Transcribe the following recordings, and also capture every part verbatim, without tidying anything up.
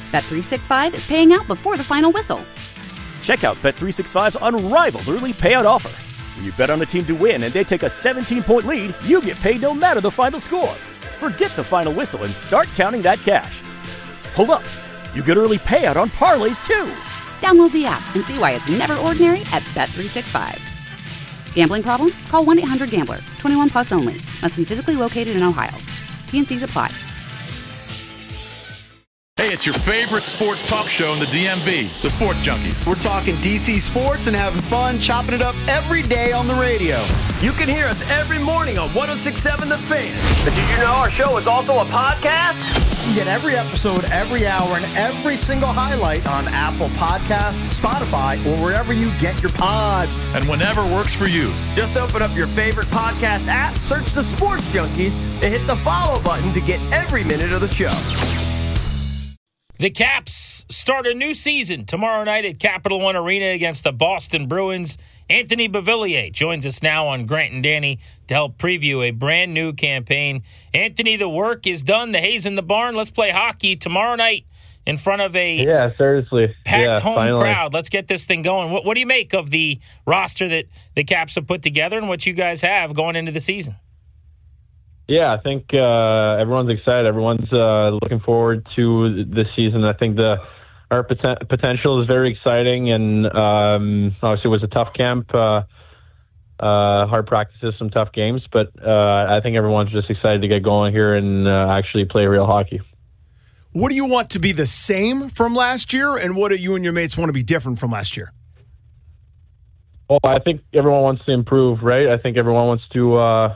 Bet three sixty-five is paying out before the final whistle. Check out Bet three sixty-five's unrivaled early payout offer. When you bet on a team to win and they take a seventeen-point lead, you get paid no matter the final score. Forget the final whistle and start counting that cash. Hold up. You get early payout on parlays, too. Download the app and see why it's never ordinary at Bet three sixty-five. Gambling problem? Call one eight hundred gambler. twenty-one plus only. Must be physically located in Ohio. T N Cs apply. Hey, it's your favorite sports talk show in the D M V, the Sports Junkies. We're talking D C sports and having fun, chopping it up every day on the radio. You can hear us every morning on one oh six point seven The Fan. But did you know our show is also a podcast? You get every episode, every hour, and every single highlight on Apple Podcasts, Spotify, or wherever you get your pods. And whenever works for you. Just open up your favorite podcast app, search the Sports Junkies, and hit the follow button to get every minute of the show. The Caps start a new season tomorrow night at Capital One Arena against the Boston Bruins. Anthony Beauvillier joins us now on Grant and Danny to help preview a brand new campaign. Anthony, the work is done. The hay's in the barn. Let's play hockey tomorrow night in front of a yeah, seriously. packed yeah, home finally. crowd. Let's get this thing going. What, what do you make of the roster that the Caps have put together and what you guys have going into the season? Yeah, I think uh, everyone's excited. Everyone's uh, looking forward to this season. I think the our poten- potential is very exciting, and um, obviously it was a tough camp, uh, uh, hard practices, some tough games, but uh, I think everyone's just excited to get going here and uh, actually play real hockey. What do you want to be the same from last year, and what do you and your mates want to be different from last year? Well, I think everyone wants to improve, right? I think everyone wants to uh,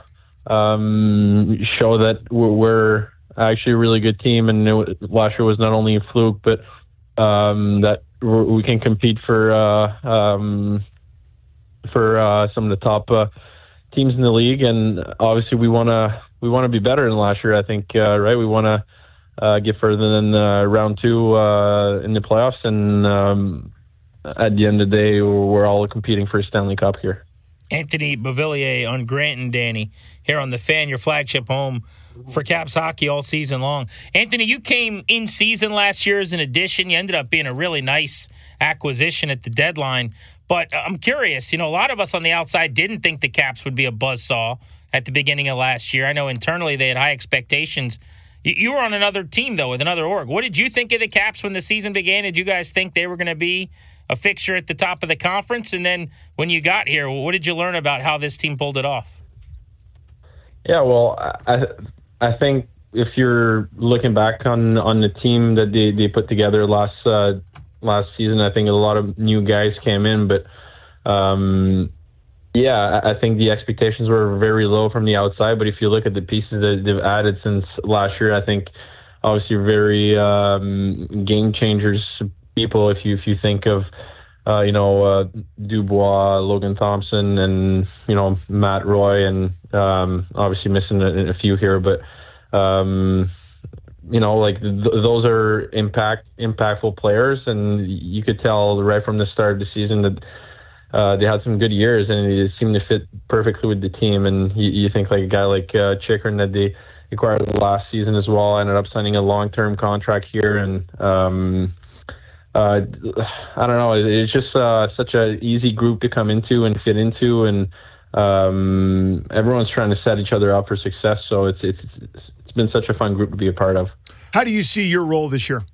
um, show that we're, we're actually a really good team, and it, last year was not only a fluke, but um, that we're, we can compete for uh, um, for uh, some of the top uh, teams in the league, and obviously we want to we want to be better than last year. I think, uh, right? We want to uh, get further than uh, round two uh, in the playoffs, and um, at the end of the day, we're all competing for a Stanley Cup here. Anthony Beauvillier on Grant and Danny here on The Fan, your flagship home for Caps hockey all season long. Anthony, you came in season last year as an addition. You ended up being a really nice acquisition at the deadline. But I'm curious, you know, a lot of us on the outside didn't think the Caps would be a buzzsaw at the beginning of last year. I know internally they had high expectations. You were on another team, though, with another org. What did you think of the Caps when the season began? Did you guys think they were going to be a fixture at the top of the conference? And then when you got here, what did you learn about how this team pulled it off? Yeah, well, I I think if you're looking back on, on the team that they, they put together last uh, last season, I think a lot of new guys came in. But, um, yeah, I think the expectations were very low from the outside. But if you look at the pieces that they've added since last year, I think obviously very um, game changers people. If you if you think of uh, you know uh, Dubois, Logan Thompson, and you know Matt Roy, and um, obviously missing a, a few here, but um, you know like th- those are impact impactful players, and you could tell right from the start of the season that. Uh, they had some good years, and it seemed to fit perfectly with the team. And you, you think like a guy like uh, Chychrun that they acquired last season as well, ended up signing a long-term contract here. And um, uh, I don't know, it's just uh, such an easy group to come into and fit into, and um, everyone's trying to set each other up for success. So it's it's it's been such a fun group to be a part of. How do you see your role this year?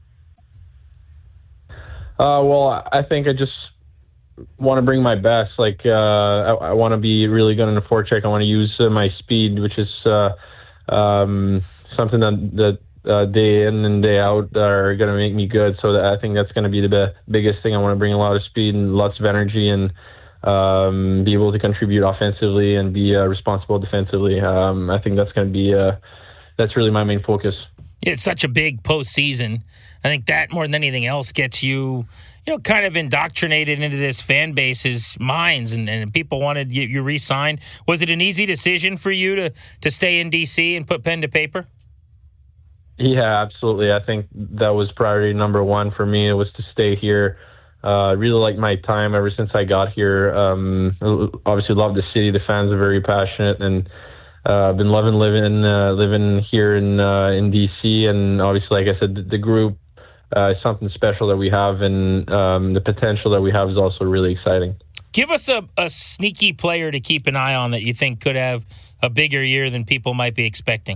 Uh, well, I think I just want to bring my best. Like uh, I, I want to be really good in the forecheck. I want to use uh, my speed, which is uh, um, something that that uh, day in and day out are going to make me good. So that I think that's going to be the be- biggest thing. I want to bring a lot of speed and lots of energy, and um, be able to contribute offensively and be uh, responsible defensively. Um, I think that's going to be uh, that's really my main focus. It's such a big postseason. I think that more than anything else gets you, you know, kind of indoctrinated into this fan base's minds, and, and people wanted you, you re-signed. Was it an easy decision for you to, to stay in D C and put pen to paper? Yeah, absolutely. I think that was priority number one for me. It was to stay here. I uh, really liked my time ever since I got here. Um, obviously love the city. The fans are very passionate, and I've uh, been loving living uh, living here in uh, in D C. And obviously, like I said, the, the group uh, something special that we have, and um, the potential that we have is also really exciting. Give us a, a sneaky player to keep an eye on that you think could have a bigger year than people might be expecting.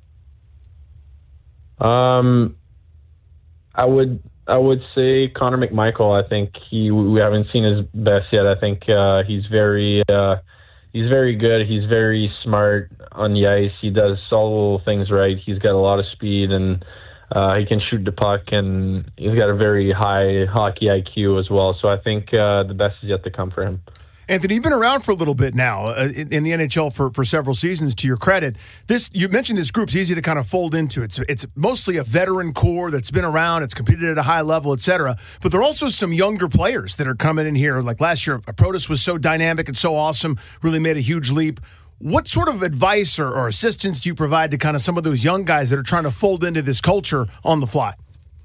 Um, I would I would say Connor McMichael. I think he we haven't seen his best yet. I think uh, he's very uh, he's very good. He's very smart on the ice. He does all things right. He's got a lot of speed, and uh, he can shoot the puck, and he's got a very high hockey I Q as well. So I think uh, the best is yet to come for him. Anthony, you've been around for a little bit now uh, in, in the N H L for, for several seasons. To your credit, this you mentioned this group's easy to kind of fold into. It's it's mostly a veteran core that's been around. It's competed at a high level, et cetera. But there are also some younger players that are coming in here. Like last year, Protas was so dynamic and so awesome, really made a huge leap. What sort of advice or, or assistance do you provide to kind of some of those young guys that are trying to fold into this culture on the fly?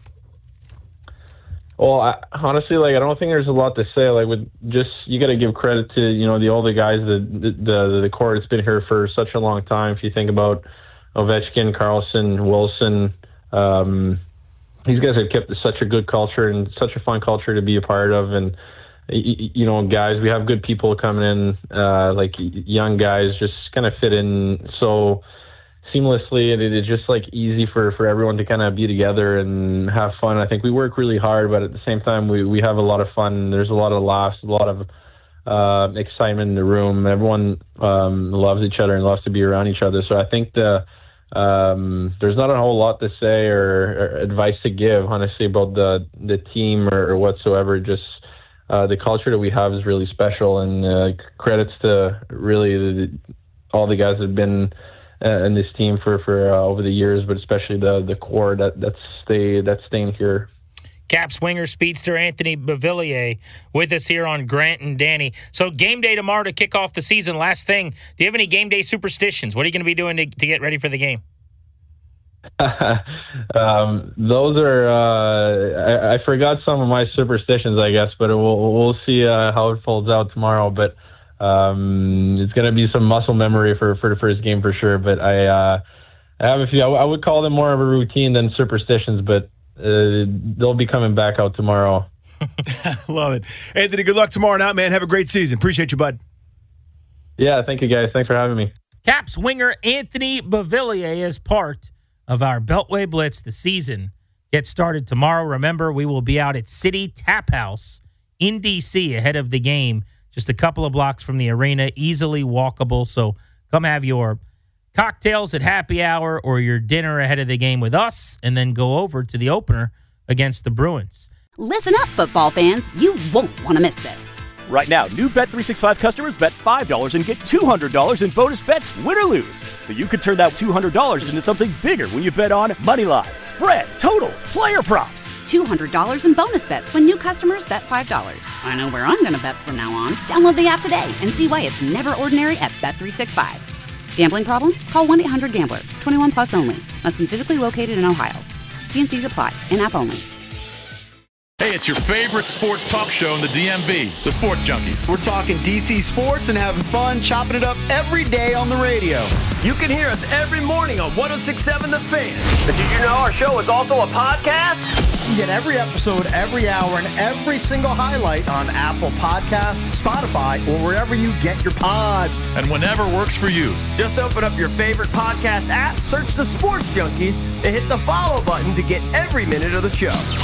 Well, I, honestly, like I don't think there's a lot to say. Like, with just you got to give credit to you know the older guys, the the the, the core that's been here for such a long time. If you think about Ovechkin, Karlsson, Wilson, um, these guys have kept such a good culture and such a fun culture to be a part of. And you know, guys, we have good people coming in, uh, like young guys, just kind of fit in so seamlessly, and it is just like easy for, for everyone to kind of be together and have fun. I think we work really hard, but at the same time, we, we have a lot of fun. There's a lot of laughs, a lot of uh, excitement in the room. Everyone um, loves each other and loves to be around each other. So I think the um, there's not a whole lot to say or, or advice to give, honestly, about the the team or, or whatsoever. Just uh, the culture that we have is really special, and uh, credits to really the, all the guys that have been Uh, and this team for for uh, over the years, but especially the the core that that's stay that's staying here. Caps winger speedster Anthony Beauvillier with us here on Grant and Danny. So game day tomorrow to kick off the season. Last thing, do you have any game day superstitions? What are you going to be doing to, to get ready for the game? um, those are uh, I, I forgot some of my superstitions, I guess, but we'll we'll see uh, how it folds out tomorrow. But Um, it's going to be some muscle memory for, for the first game for sure, but I uh, I have a few. I, w- I would call them more of a routine than superstitions, but uh, they'll be coming back out tomorrow. Love it. Anthony, good luck tomorrow night, man. Have a great season. Appreciate you, bud. Yeah, thank you, guys. Thanks for having me. Caps winger Anthony Beauvillier is part of our Beltway Blitz. The season gets started tomorrow. Remember, we will be out at City Tap House in D C ahead of the game. Just a couple of blocks from the arena, easily walkable. So come have your cocktails at happy hour or your dinner ahead of the game with us, and then go over to the opener against the Bruins. Listen up, football fans. You won't want to miss this. Right now, new Bet three sixty-five customers bet five dollars and get two hundred dollars in bonus bets, win or lose. So you could turn that two hundred dollars into something bigger when you bet on money line, spread, totals, player props. two hundred dollars in bonus bets when new customers bet five dollars. I know where I'm going to bet from now on. Download the app today and see why it's never ordinary at Bet three sixty-five. Gambling problem? Call one eight hundred gambler. twenty-one plus only. Must be physically located in Ohio. T N Cs apply. In-app only. Hey, it's your favorite sports talk show in the D M V, the Sports Junkies. We're talking D C sports and having fun, chopping it up every day on the radio. You can hear us every morning on one oh six point seven The Fan. But did you know our show is also a podcast? You get every episode, every hour, and every single highlight on Apple Podcasts, Spotify, or wherever you get your pods. And whenever works for you. Just open up your favorite podcast app, search the Sports Junkies, and hit the follow button to get every minute of the show.